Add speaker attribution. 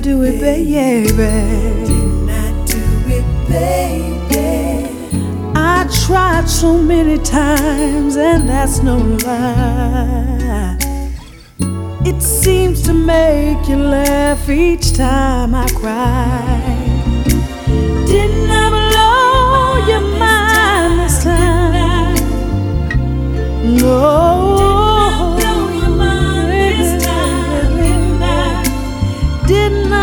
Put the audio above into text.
Speaker 1: Do it, baby.
Speaker 2: Didn't I do it, baby?
Speaker 1: I tried so many times, and that's no lie. It seems to make you laugh each time I cry.